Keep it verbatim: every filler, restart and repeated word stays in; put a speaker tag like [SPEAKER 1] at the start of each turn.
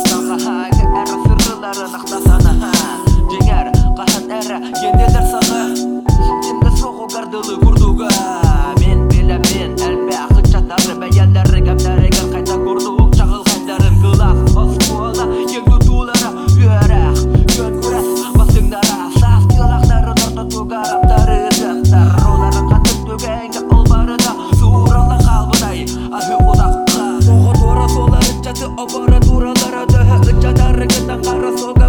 [SPEAKER 1] Астаға хағы әрі сырыларын ақтасаны Жеңер қахан әрі енделер саны Сенді соғу қардылы күрдуға Мен білемін әлбе ақыт жатары бәйелдері кәмдереген қайта күрдуық жағыл қайдарын қылақ Осқуала еңді тулары үйерақ Көн көрәс басыңдара Сас қылақтары торта туға раптары зәттар Оларын қатын төгенге олбары да Суырала қалбыдай ахы ұдаққа Соғы тура соларын жаты обара туралары дөһі Үтчатары кеттен қара соғы